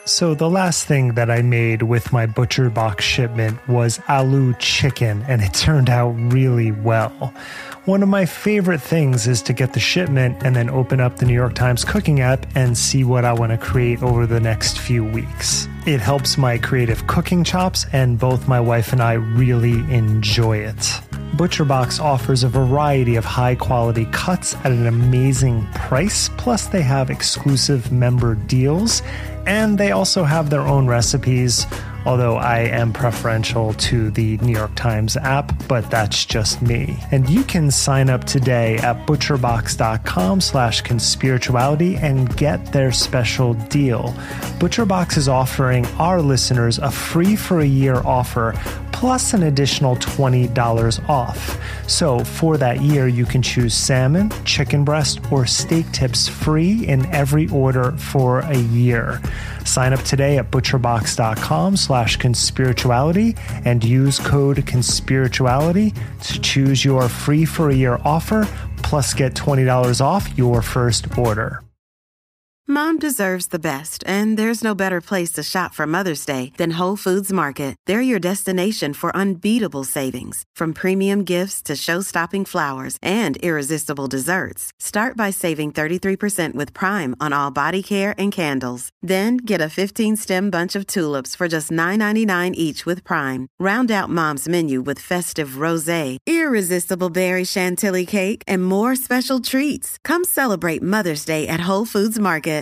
So the last thing that I made with my ButcherBox shipment was aloo chicken, and it turned out really well. One of my favorite things is to get the shipment and then open up the New York Times cooking app and see what I want to create over the next few weeks. It helps my creative cooking chops, and both my wife and I really enjoy it. ButcherBox offers a variety of high-quality cuts at an amazing price, plus they have exclusive member deals, and they also have their own recipes, although I am preferential to the New York Times app, but that's just me. And you can sign up today at butcherbox.com/conspirituality and get their special deal. ButcherBox is offering our listeners a free for a year offer plus an additional $20 off. So for that year, you can choose salmon, chicken breast, or steak tips free in every order for a year. Sign up today at butcherbox.com/conspirituality and use code conspirituality to choose your free for a year offer, plus get $20 off your first order. Mom deserves the best, and there's no better place to shop for Mother's Day than Whole Foods Market. They're your destination for unbeatable savings, from premium gifts to show-stopping flowers and irresistible desserts. Start by saving 33% with Prime on all body care and candles. Then get a 15-stem bunch of tulips for just $9.99 each with Prime. Round out Mom's menu with festive rosé, irresistible berry chantilly cake, and more special treats. Come celebrate Mother's Day at Whole Foods Market.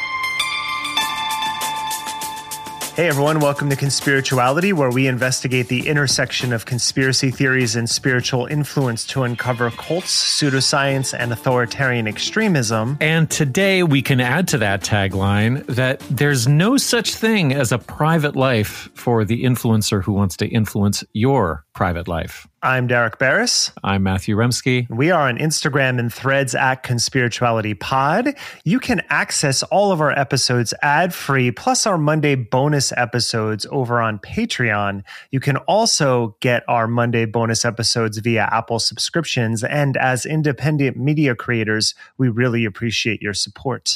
Hey everyone, welcome to Conspirituality, where we investigate the intersection of conspiracy theories and spiritual influence to uncover cults, pseudoscience, and authoritarian extremism. And today we can add to that tagline that there's no such thing as a private life for the influencer who wants to influence your private life. I'm Derek Barris. I'm Matthew Remski. We are on Instagram and Threads at ConspiritualityPod. You can access all of our episodes ad-free, plus our Monday bonus episodes over on Patreon. You can also get our Monday bonus episodes via Apple subscriptions. And as independent media creators, we really appreciate your support.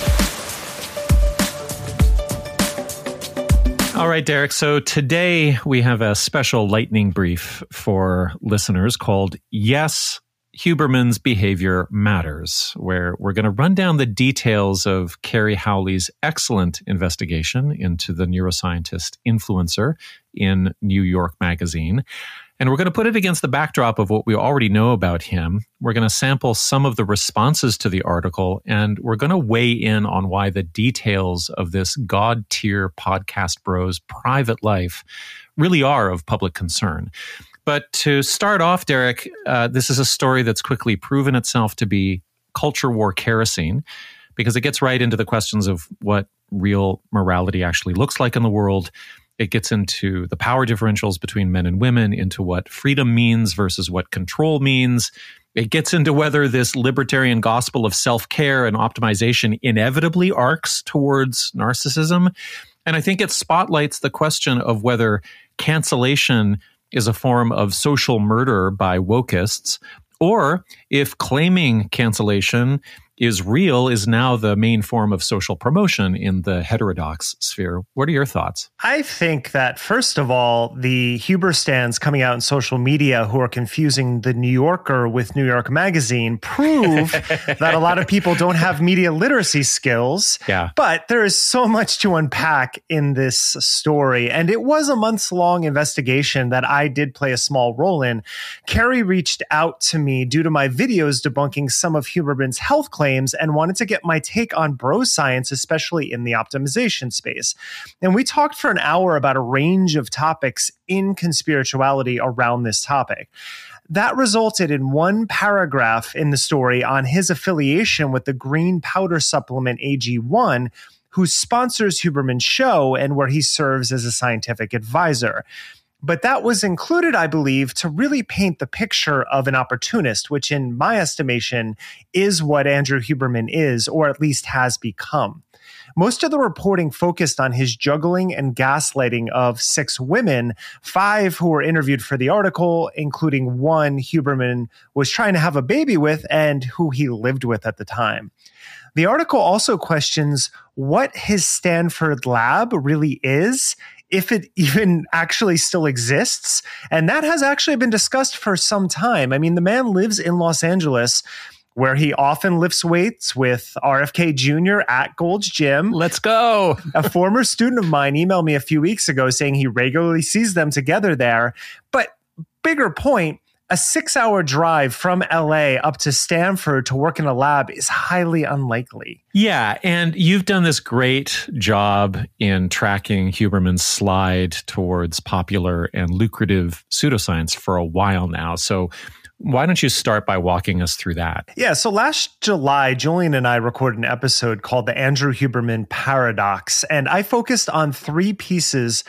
All right, Derek. So today we have a special lightning brief for listeners called Yes, Huberman's Behavior Matters, where we're going to run down the details of Kerry Howley's excellent investigation into the neuroscientist influencer in New York Magazine. And we're going to put it against the backdrop of what we already know about him. We're going to sample some of the responses to the article, and we're going to weigh in on why the details of this god-tier podcast bro's private life really are of public concern. But to start off, Derek, this is a story that's quickly proven itself to be culture war kerosene, because it gets right into the questions of what real morality actually looks like in the world. It gets into the power differentials between men and women, into what freedom means versus what control means. It gets into whether this libertarian gospel of self-care and optimization inevitably arcs towards narcissism. And I think it spotlights the question of whether cancellation is a form of social murder by wokeists, or if claiming cancellation is real is now the main form of social promotion in the heterodox sphere. What are your thoughts? I think that, first of all, the Huber stands coming out in social media who are confusing the New Yorker with New York Magazine prove that a lot of people don't have media literacy skills. Yeah. But there is so much to unpack in this story. And it was a months-long investigation that I did play a small role in. Kerry reached out to me due to my videos debunking some of Huberman's health claims and wanted to get my take on bro science, especially in the optimization space. And we talked for an hour about a range of topics in conspirituality around this topic. That resulted in one paragraph in the story on his affiliation with the green powder supplement AG1, who sponsors Huberman's show and where he serves as a scientific advisor. But that was included, I believe, to really paint the picture of an opportunist, which in my estimation is what Andrew Huberman is, or at least has become. Most of the reporting focused on his juggling and gaslighting of 6 women, 5 who were interviewed for the article, including one Huberman was trying to have a baby with and who he lived with at the time. The article also questions what his Stanford lab really is, if it even actually still exists. And that has actually been discussed for some time. I mean, the man lives in Los Angeles, where he often lifts weights with RFK Jr. at Gold's Gym. Let's go. A former student of mine emailed me a few weeks ago saying he regularly sees them together there. But bigger point, a 6-hour drive from LA up to Stanford to work in a lab is highly unlikely. Yeah, and you've done this great job in tracking Huberman's slide towards popular and lucrative pseudoscience for a while now. So why don't you start by walking us through that? Yeah, so last July, Julian and I recorded an episode called The Andrew Huberman Paradox, and I focused on 3 pieces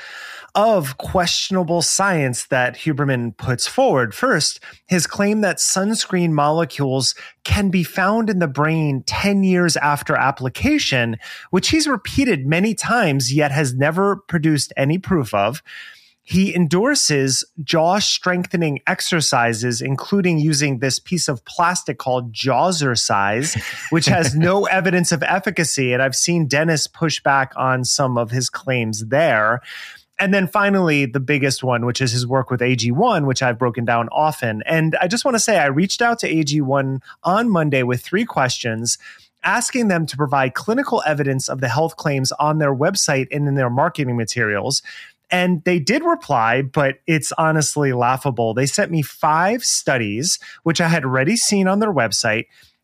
of questionable science that Huberman puts forward. First, his claim that sunscreen molecules can be found in the brain 10 years after application, which he's repeated many times, yet has never produced any proof of. He endorses jaw strengthening exercises, including using this piece of plastic called Jawzrsize, which has no evidence of efficacy. And I've seen dentists push back on some of his claims there. And then finally, the biggest one, which is his work with AG1, which I've broken down often. And I just want to say I reached out to AG1 on Monday with 3 questions, asking them to provide clinical evidence of the health claims on their website and in their marketing materials. And they did reply, but it's honestly laughable. They sent me 5 studies, which I had already seen on their website.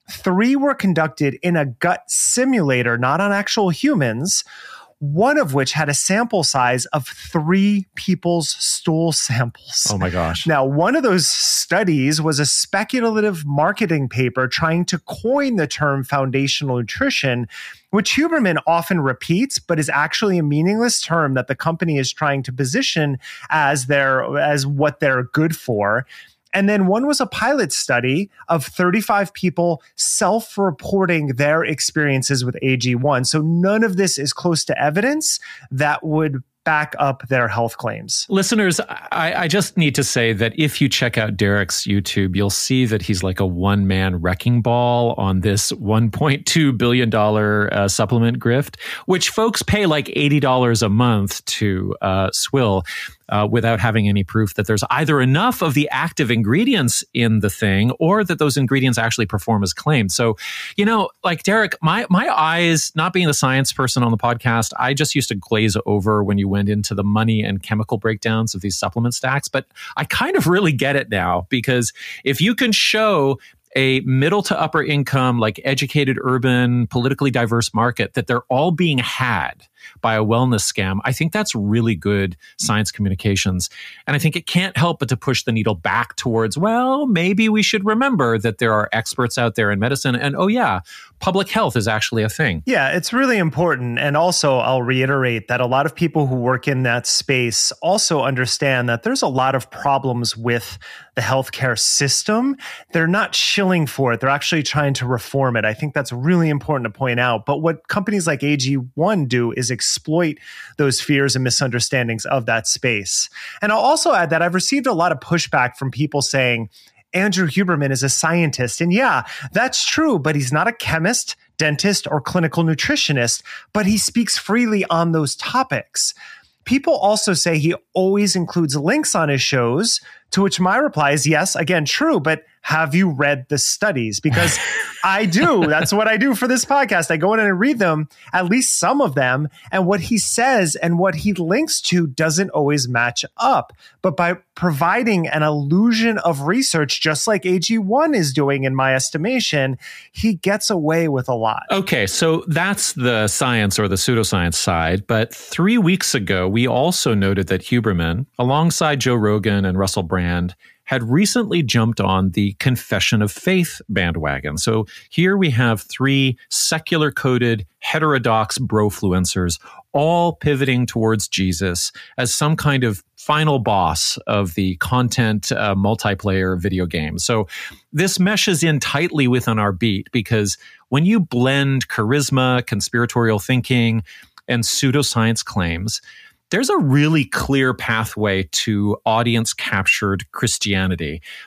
3 were conducted in a gut simulator, not on actual humans, one of which had a sample size of 3 people's stool samples. Oh my gosh. Now, one of those studies was a speculative marketing paper trying to coin the term foundational nutrition, which Huberman often repeats, but is actually a meaningless term that the company is trying to position as what they're good for. And then one was a pilot study of 35 people self-reporting their experiences with AG1. So none of this is close to evidence that would back up their health claims. Listeners, I just need to say that if you check out Derek's YouTube, you'll see that he's like a one-man wrecking ball on this $1.2 billion supplement grift, which folks pay like $80 a month to swill. Without having any proof that there's either enough of the active ingredients in the thing or that those ingredients actually perform as claimed. So, like Derek, my eyes, not being the science person on the podcast, I just used to glaze over when you went into the money and chemical breakdowns of these supplement stacks. But I kind of really get it now, because if you can show a middle to upper income, like educated, urban, politically diverse market, that they're all being had by a wellness scam, I think that's really good science communications. And I think it can't help but to push the needle back towards, well, maybe we should remember that there are experts out there in medicine. And oh yeah, public health is actually a thing. Yeah, it's really important. And also, I'll reiterate that a lot of people who work in that space also understand that there's a lot of problems with the healthcare system. They're not shilling for it. They're actually trying to reform it. I think that's really important to point out. But what companies like AG1 do is exploit those fears and misunderstandings of that space. And I'll also add that I've received a lot of pushback from people saying, Andrew Huberman is a scientist. And yeah, that's true, but he's not a chemist, dentist, or clinical nutritionist, but he speaks freely on those topics. People also say he always includes links on his shows, to which my reply is yes, again, true, but have you read the studies? Because I do. That's what I do for this podcast. I go in and read them, at least some of them, and what he says and what he links to doesn't always match up. But by providing an illusion of research, just like AG1 is doing, in my estimation, he gets away with a lot. Okay, so that's the science or the pseudoscience side. But 3 weeks ago, we also noted that Huberman, alongside Joe Rogan and Russell Brand, had recently jumped on the confession of faith bandwagon. So here we have 3 secular-coded, heterodox brofluencers, all pivoting towards Jesus as some kind of final boss of the content multiplayer video game. So this meshes in tightly within our beat, because when you blend charisma, conspiratorial thinking, and pseudoscience claims, there's a really clear pathway to audience-captured Christianity.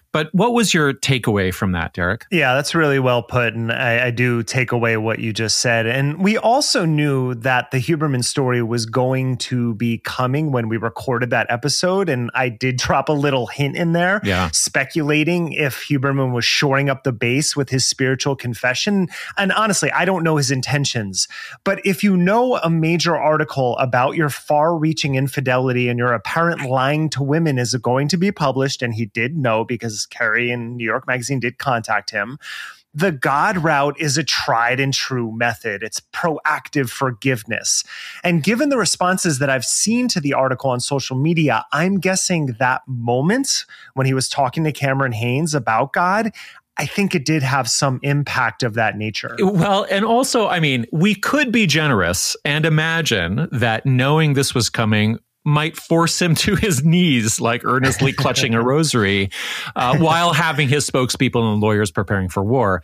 But what was your takeaway from that, Derek? Yeah, that's really well put. And I do take away what you just said. And we also knew that the Huberman story was going to be coming when we recorded that episode. And I did drop a little hint in there, speculating if Huberman was shoring up the base with his spiritual confession. And honestly, I don't know his intentions. But if you know a major article about your far-reaching infidelity and your apparent lying to women is going to be published, and he did know because Carrie in New York Magazine did contact him, the God route is a tried and true method. It's proactive forgiveness. And given the responses that I've seen to the article on social media, I'm guessing that moment when he was talking to Cameron Hanes about God, I think it did have some impact of that nature. Well, and also, I mean, we could be generous and imagine that knowing this was coming might force him to his knees, like earnestly clutching a rosary, while having his spokespeople and lawyers preparing for war.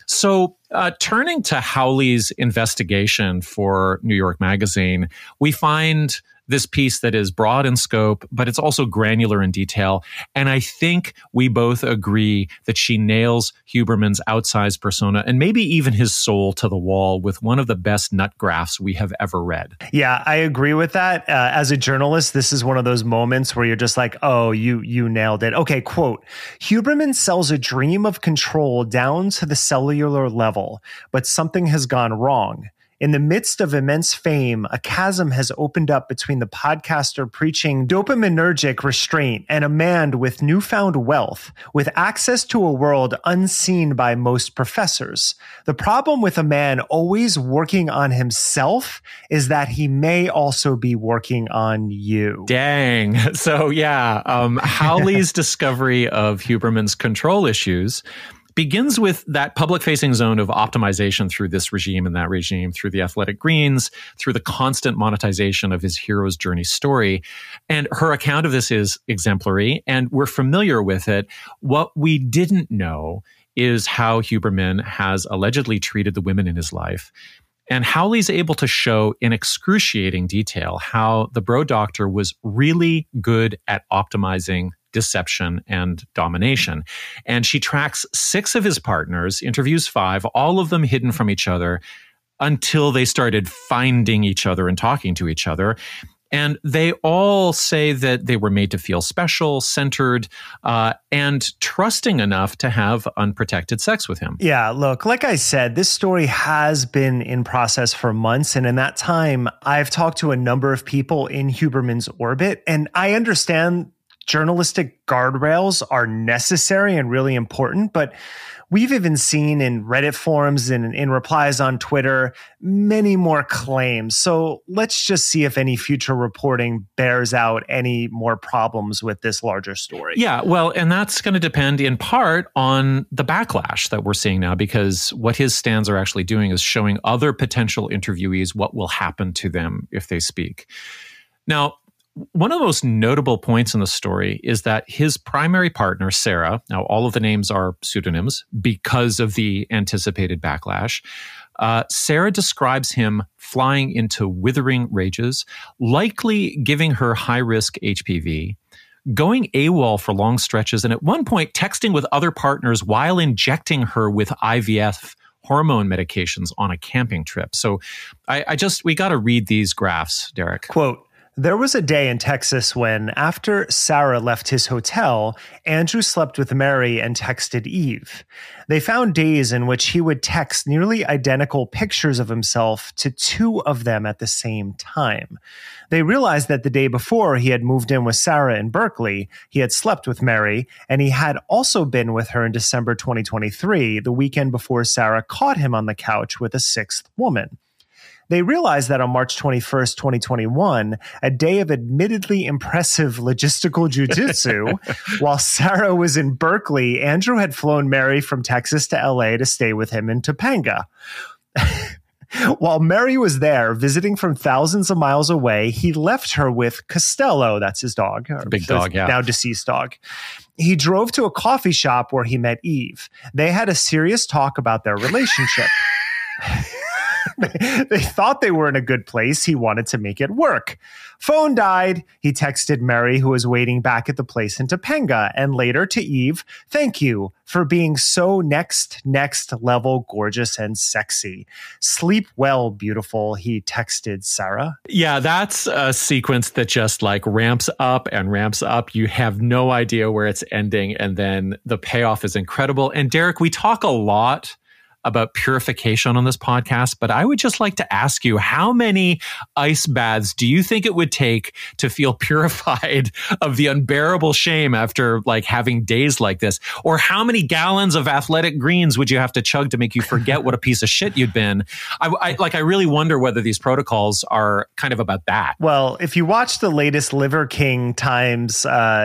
So turning to Howley's investigation for New York Magazine, we find this piece that is broad in scope, but it's also granular in detail. And I think we both agree that she nails Huberman's outsized persona and maybe even his soul to the wall with one of the best nut graphs we have ever read. Yeah, I agree with that. As a journalist, this is one of those moments where you're just like, oh, you nailed it. Okay, quote, Huberman sells a dream of control down to the cellular level, but something has gone wrong. In the midst of immense fame, a chasm has opened up between the podcaster preaching dopaminergic restraint and a man with newfound wealth, with access to a world unseen by most professors. The problem with a man always working on himself is that he may also be working on you. Dang. So yeah, Howley's discovery of Huberman's control issues begins with that public-facing zone of optimization through this regime and that regime, through the Athletic Greens, through the constant monetization of his hero's journey story. And her account of this is exemplary, and we're familiar with it. What we didn't know is how Huberman has allegedly treated the women in his life. And Howley's able to show in excruciating detail how the bro doctor was really good at optimizing deception and domination. And she tracks 6 of his partners, interviews 5, all of them hidden from each other, until they started finding each other and talking to each other. And they all say that they were made to feel special, centered, and trusting enough to have unprotected sex with him. Yeah, look, like I said, this story has been in process for months. And in that time, I've talked to a number of people in Huberman's orbit. And I understand journalistic guardrails are necessary and really important, but we've even seen in Reddit forums and in replies on Twitter many more claims. So let's just see if any future reporting bears out any more problems with this larger story. Yeah, well, and that's going to depend in part on the backlash that we're seeing now, because what his stands are actually doing is showing other potential interviewees what will happen to them if they speak. Now, one of the most notable points in the story is that his primary partner, Sarah, now all of the names are pseudonyms because of the anticipated backlash, Sarah describes him flying into withering rages, likely giving her high-risk HPV, going AWOL for long stretches, and at one point texting with other partners while injecting her with IVF hormone medications on a camping trip. So we got to read these graphs, Derek. Quote, there was a day in Texas when, after Sarah left his hotel, Andrew slept with Mary and texted Eve. They found days in which he would text nearly identical pictures of himself to 2 of them at the same time. They realized that the day before he had moved in with Sarah in Berkeley, he had slept with Mary, and he had also been with her in December 2023, the weekend before Sarah caught him on the couch with a 6th woman. They realized that on March 21st, 2021, a day of admittedly impressive logistical jujitsu, while Sarah was in Berkeley, Andrew had flown Mary from Texas to LA to stay with him in Topanga. While Mary was there visiting from thousands of miles away, he left her with Costello, that's his dog. Big dog, yeah. Now deceased dog. He drove to a coffee shop where he met Eve. They had a serious talk about their relationship. They thought they were in a good place. He wanted to make it work. Phone died. He texted Mary, who was waiting back at the place in Topanga, and later to Eve, thank you for being so next level gorgeous and sexy. Sleep well, beautiful, he texted Sarah. Yeah, that's a sequence that just like ramps up and ramps up. You have no idea where it's ending, and then the payoff is incredible. And Derek, we talk a lot about purification on this podcast, but I would just like to ask you, how many ice baths do you think it would take to feel purified of the unbearable shame after like having days like this? Or how many gallons of Athletic Greens would you have to chug to make you forget what a piece of shit you'd been? I really wonder whether these protocols are kind of about that. Well, if you watch the latest Liver King times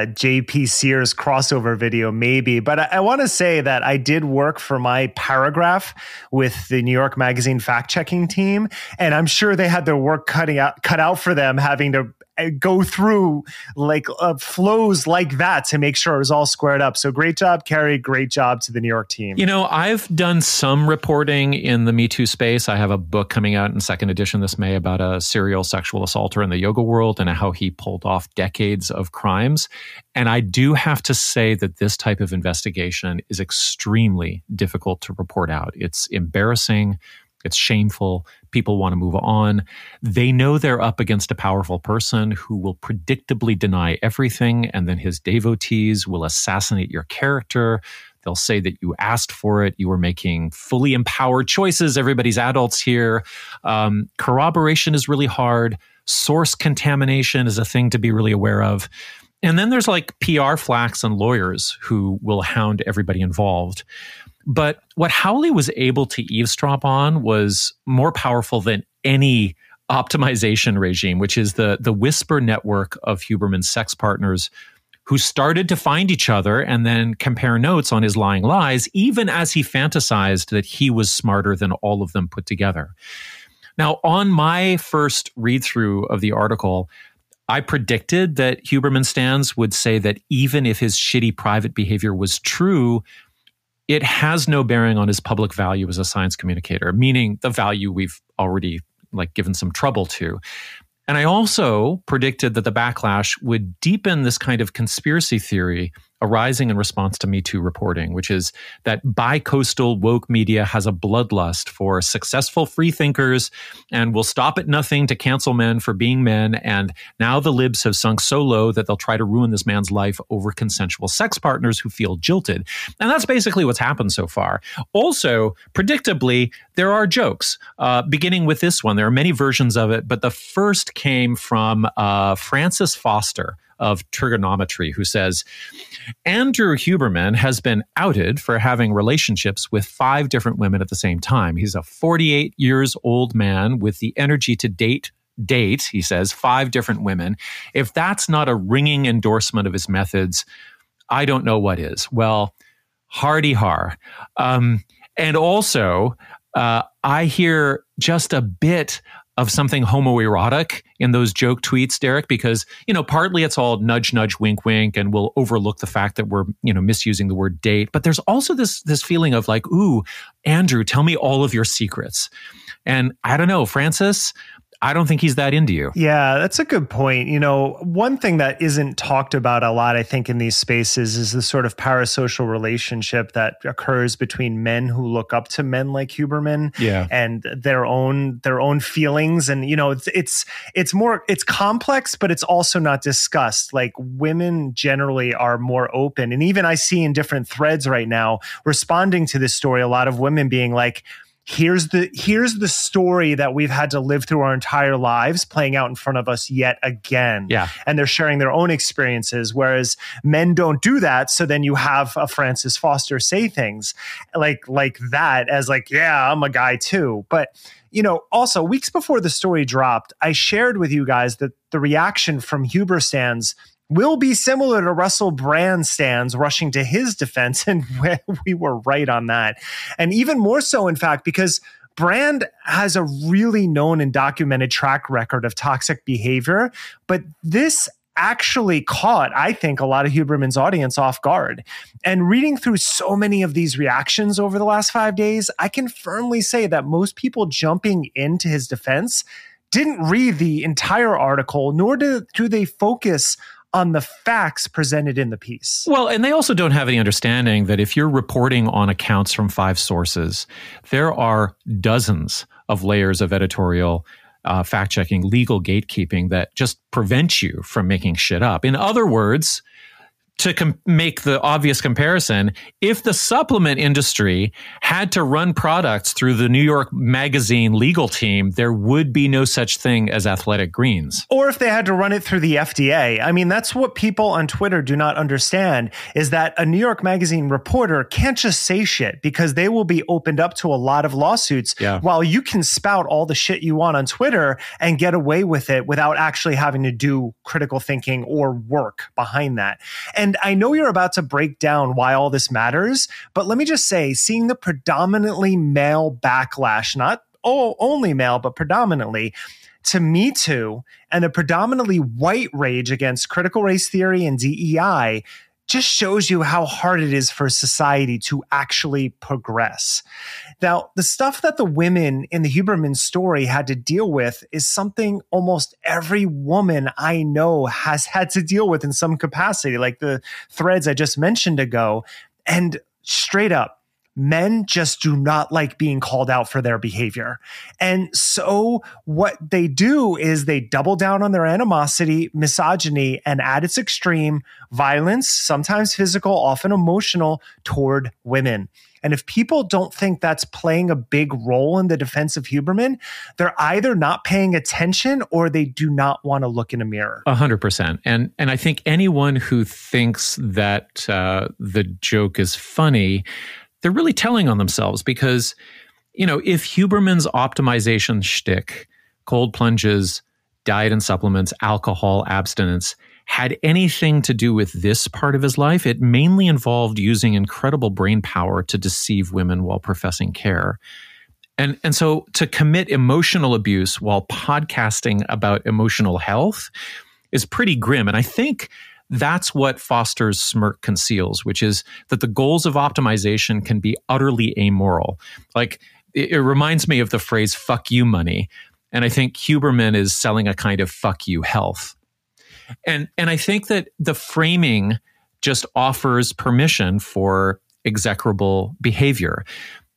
JP Sears crossover video, maybe, but I want to say that I did work for my paragraph with the New York Magazine fact-checking team, and I'm sure they had their work cut out for them, having to go through like flows like that to make sure it was all squared up. So great job, Carrie. Great job to the New York team. You know, I've done some reporting in the Me Too space. I have a book coming out in second edition this May about a serial sexual assaulter in the yoga world and how he pulled off decades of crimes. And I do have to say that this type of investigation is extremely difficult to report out. It's embarrassing. It's shameful. People want to move on. They know they're up against a powerful person who will predictably deny everything, and then his devotees will assassinate your character. They'll say that you asked for it. You were making fully empowered choices. Everybody's adults here. Corroboration is really hard. Source contamination is a thing to be really aware of. And then there's like PR flacks and lawyers who will hound everybody involved. But what Howley was able to eavesdrop on was more powerful than any optimization regime, which is the whisper network of Huberman's sex partners who started to find each other and then compare notes on his lying lies, even as he fantasized that he was smarter than all of them put together. Now, on my first read-through of the article, I predicted that Huberman Stans would say that even if his shitty private behavior was true, it has no bearing on his public value as a science communicator, meaning the value we've already given some trouble to. And I also predicted that the backlash would deepen this kind of conspiracy theory arising in response to Me Too reporting, which is that bi-coastal woke media has a bloodlust for successful freethinkers and will stop at nothing to cancel men for being men. And now the libs have sunk so low that they'll try to ruin this man's life over consensual sex partners who feel jilted. And that's basically what's happened so far. Also, predictably, there are jokes, beginning with this one. There are many versions of it, but the first came from Francis Foster of Trigonometry, who says, Andrew Huberman has been outed for having relationships with 5 different women at the same time. He's a 48 years old man with the energy to date, he says, 5 different women. If that's not a ringing endorsement of his methods, I don't know what is. Well, hardy har. And also, I hear just a bit of something homoerotic in those joke tweets, Derek, because, partly it's all nudge, nudge, wink, wink, and we'll overlook the fact that we're, misusing the word date. But there's also this feeling of like, ooh, Andrew, tell me all of your secrets. And I don't know, Francis, I don't think he's that into you. Yeah, that's a good point. One thing that isn't talked about a lot, I think, in these spaces is the sort of parasocial relationship that occurs between men who look up to men like Huberman, and their own feelings. And, it's complex, but it's also not discussed. Like, women generally are more open. And even I see in different threads right now responding to this story, a lot of women being like, here's the story that we've had to live through our entire lives playing out in front of us yet again. Yeah. And they're sharing their own experiences, whereas men don't do that. So then you have a Francis Foster say things like that as like, yeah, I'm a guy too. But, also weeks before the story dropped, I shared with you guys that the reaction from Huber Stans will be similar to Russell Brand stands rushing to his defense. And we were right on that. And even more so, in fact, because Brand has a really known and documented track record of toxic behavior. But this actually caught, I think, a lot of Huberman's audience off guard. And reading through so many of these reactions over the last 5 days, I can firmly say that most people jumping into his defense didn't read the entire article, nor do they focus on the facts presented in the piece. Well, and they also don't have any understanding that if you're reporting on accounts from 5 sources, there are dozens of layers of editorial fact-checking, legal gatekeeping that just prevent you from making shit up. In other words, to make the obvious comparison, if the supplement industry had to run products through the New York Magazine legal team, there would be no such thing as athletic greens. Or if they had to run it through the FDA. I mean, that's what people on Twitter do not understand, is that a New York Magazine reporter can't just say shit because they will be opened up to a lot of lawsuits, while you can spout all the shit you want on Twitter and get away with it without actually having to do critical thinking or work behind that. And I know you're about to break down why all this matters, but let me just say, seeing the predominantly male backlash, not only male, but predominantly, to Me Too and the predominantly white rage against critical race theory and DEI just shows you how hard it is for society to actually progress. Now, the stuff that the women in the Huberman story had to deal with is something almost every woman I know has had to deal with in some capacity, like the threads I just mentioned ago. And straight up, men just do not like being called out for their behavior. And so what they do is they double down on their animosity, misogyny, and at its extreme, violence, sometimes physical, often emotional, toward women. And if people don't think that's playing a big role in the defense of Huberman, they're either not paying attention or they do not want to look in a mirror. 100%. And I think anyone who thinks that the joke is funny, they're really telling on themselves, because, you know, if Huberman's optimization shtick, cold plunges, diet and supplements, alcohol abstinence, had anything to do with this part of his life, it mainly involved using incredible brain power to deceive women while professing care. And so to commit emotional abuse while podcasting about emotional health is pretty grim. And I think that's what Foster's smirk conceals, which is that the goals of optimization can be utterly amoral. Like, it reminds me of the phrase, fuck you money. And I think Huberman is selling a kind of fuck you health. And I think that the framing just offers permission for execrable behavior.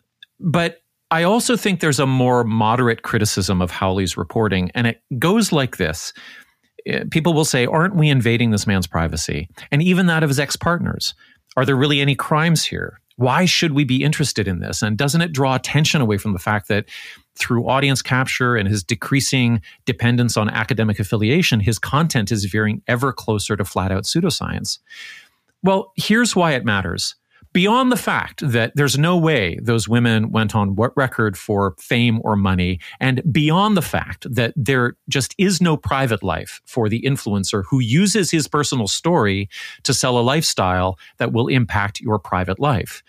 But I also think there's a more moderate criticism of Howley's reporting, and it goes like this. People will say, aren't we invading this man's privacy? And even that of his ex-partners. Are there really any crimes here? Why should we be interested in this? And doesn't it draw attention away from the fact that through audience capture and his decreasing dependence on academic affiliation, his content is veering ever closer to flat-out pseudoscience? Well, here's why it matters. Beyond the fact that there's no way those women went on record for fame or money, and beyond the fact that there just is no private life for the influencer who uses his personal story to sell a lifestyle that will impact your private life,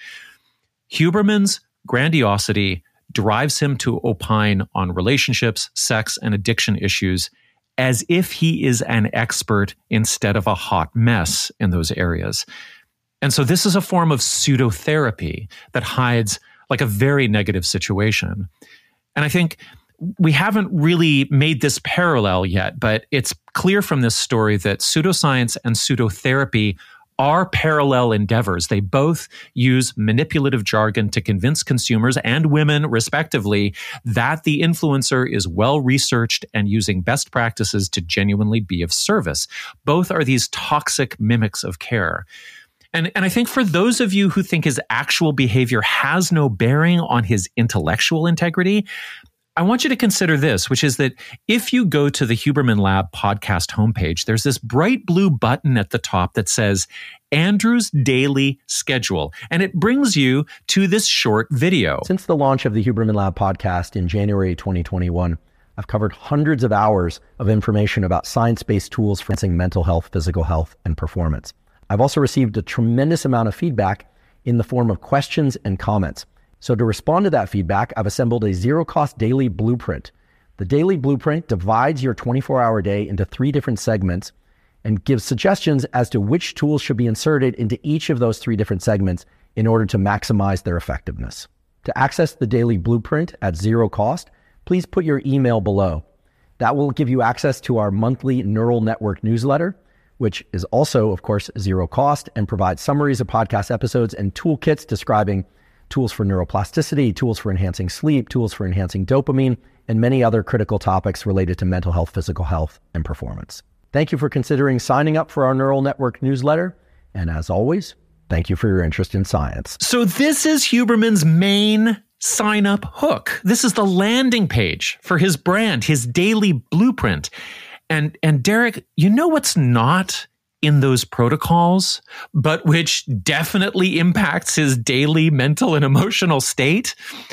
Huberman's grandiosity drives him to opine on relationships, sex, and addiction issues as if he is an expert instead of a hot mess in those areas. And so this is a form of pseudotherapy that hides like a very negative situation. And I think we haven't really made this parallel yet, but it's clear from this story that pseudoscience and pseudotherapy are parallel endeavors. They both use manipulative jargon to convince consumers and women, respectively, that the influencer is well-researched and using best practices to genuinely be of service. Both are these toxic mimics of care. And I think for those of you who think his actual behavior has no bearing on his intellectual integrity, I want you to consider this, which is that if you go to the Huberman Lab podcast homepage, there's this bright blue button at the top that says Andrew's Daily Schedule, and it brings you to this short video. Since the launch of the Huberman Lab podcast in January 2021, I've covered hundreds of hours of information about science-based tools for enhancing mental health, physical health, and performance. I've also received a tremendous amount of feedback in the form of questions and comments. So to respond to that feedback, I've assembled a zero-cost daily blueprint. The daily blueprint divides your 24-hour day into 3 different segments, and gives suggestions as to which tools should be inserted into each of those 3 different segments in order to maximize their effectiveness. To access the daily blueprint at zero cost, please put your email below. That will give you access to our monthly neural network newsletter, which is also, of course, zero cost and provides summaries of podcast episodes and toolkits describing tools for neuroplasticity, tools for enhancing sleep, tools for enhancing dopamine, and many other critical topics related to mental health, physical health, and performance. Thank you for considering signing up for our neural network newsletter. And as always, thank you for your interest in science. So this is Huberman's main sign-up hook. This is the landing page for his brand, his daily blueprint. And Derek, you know what's not in those protocols, but which definitely impacts his daily mental and emotional state?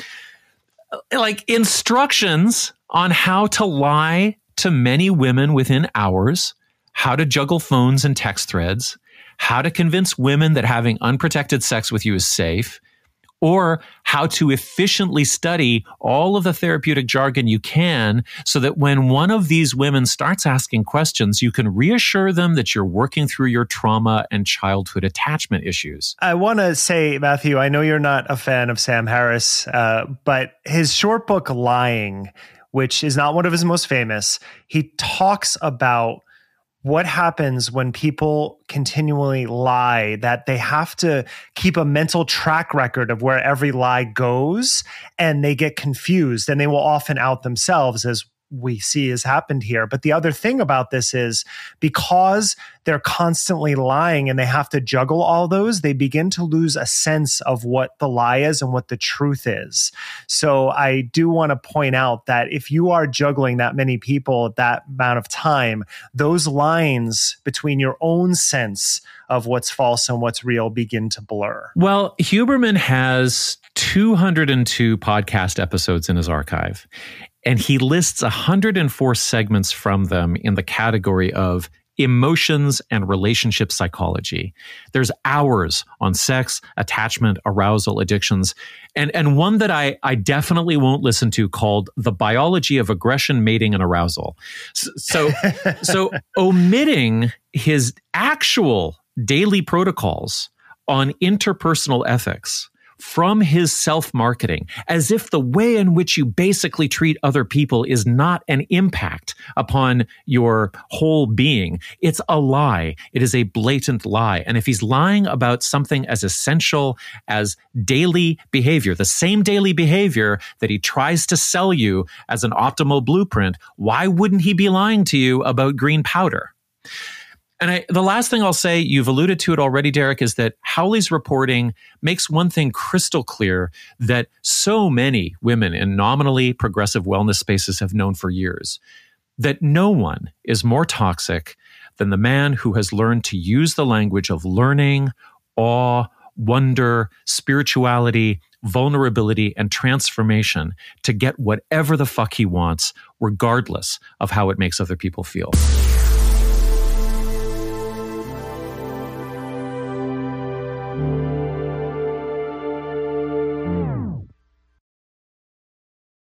Like instructions on how to lie to many women within hours, how to juggle phones and text threads, how to convince women that having unprotected sex with you is safe, or how to efficiently study all of the therapeutic jargon you can so that when one of these women starts asking questions, you can reassure them that you're working through your trauma and childhood attachment issues. I want to say, Matthew, I know you're not a fan of Sam Harris, but his short book, Lying, which is not one of his most famous, he talks about what happens when people continually lie, that they have to keep a mental track record of where every lie goes, and they get confused, and they will often out themselves, as we see has happened here. But the other thing about this is because they're constantly lying and they have to juggle all those, they begin to lose a sense of what the lie is and what the truth is. So I do want to point out that if you are juggling that many people at that amount of time, those lines between your own sense of what's false and what's real begin to blur. Well, Huberman has 202 podcast episodes in his archive, and he lists 104 segments from them in the category of emotions and relationship psychology. There's hours on sex, attachment, arousal, addictions, and one that I definitely won't listen to called The Biology of Aggression, Mating, and Arousal. So omitting his actual daily protocols on interpersonal ethics from his self-marketing, as if the way in which you basically treat other people is not an impact upon your whole being. It's a lie. It is a blatant lie. And if he's lying about something as essential as daily behavior, the same daily behavior that he tries to sell you as an optimal blueprint, why wouldn't he be lying to you about green powder? And the last thing I'll say, you've alluded to it already, Derek, is that Howley's reporting makes one thing crystal clear that so many women in nominally progressive wellness spaces have known for years, that no one is more toxic than the man who has learned to use the language of learning, awe, wonder, spirituality, vulnerability, and transformation to get whatever the fuck he wants, regardless of how it makes other people feel.